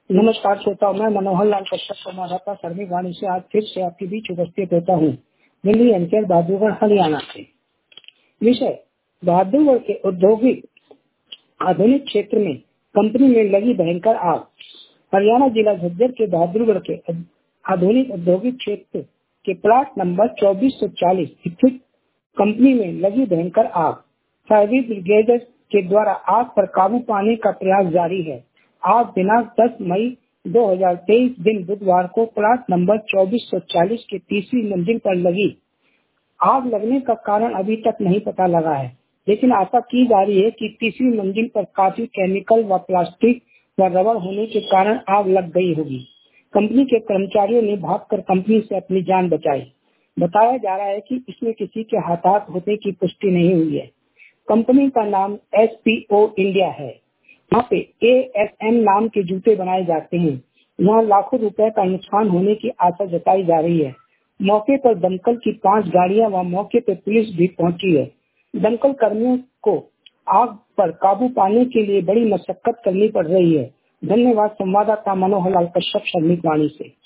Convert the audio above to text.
नमस्कार श्रोताओं, मैं मनोहर लाल कश्यप संवाददाता श्रमिक वाणी से आज फिर से आपके बीच उपस्थित होता हूँ। दिल्ली एनसीआर बहादुरगढ़ हरियाणा से। विषय: बहादुरगढ़ के औद्योगिक आधुनिक क्षेत्र में कंपनी में लगी भयंकर आग। हरियाणा जिला झज्जर के बहादुरगढ़ के आधुनिक औद्योगिक क्षेत्र के प्लाट नंबर 2440 स्थित कंपनी में लगी भयंकर आग। फायर ब्रिगेड के द्वारा आग पर काबू पाने का प्रयास जारी है। आज दिनांक 10 मई 2023 दिन बुधवार को प्लाट नंबर 2440 की तीसरी मंजिल पर लगी आग लगने का कारण अभी तक नहीं पता लगा है, लेकिन आशा की जा रही है कि तीसरी मंजिल पर काफी केमिकल व प्लास्टिक व रबर होने के कारण आग लग गई होगी। कंपनी के कर्मचारियों ने भागकर कंपनी से अपनी जान बचाई। बताया जा रहा है कि इसमें किसी के हताहत होने की पुष्टि नहीं हुई है। कंपनी का नाम SPO इंडिया है। यहाँ पे ASM नाम के जूते बनाए जाते हैं। यहाँ लाखों रुपए का नुकसान होने की आशा जताई जा रही है। मौके पर दमकल की 5 गाड़ियां व मौके पर पुलिस भी पहुंची है। दमकल कर्मियों को आग पर काबू पाने के लिए बड़ी मशक्कत करनी पड़ रही है। धन्यवाद। संवाददाता मनोहर लाल कश्यप, श्रमिक वाणी से।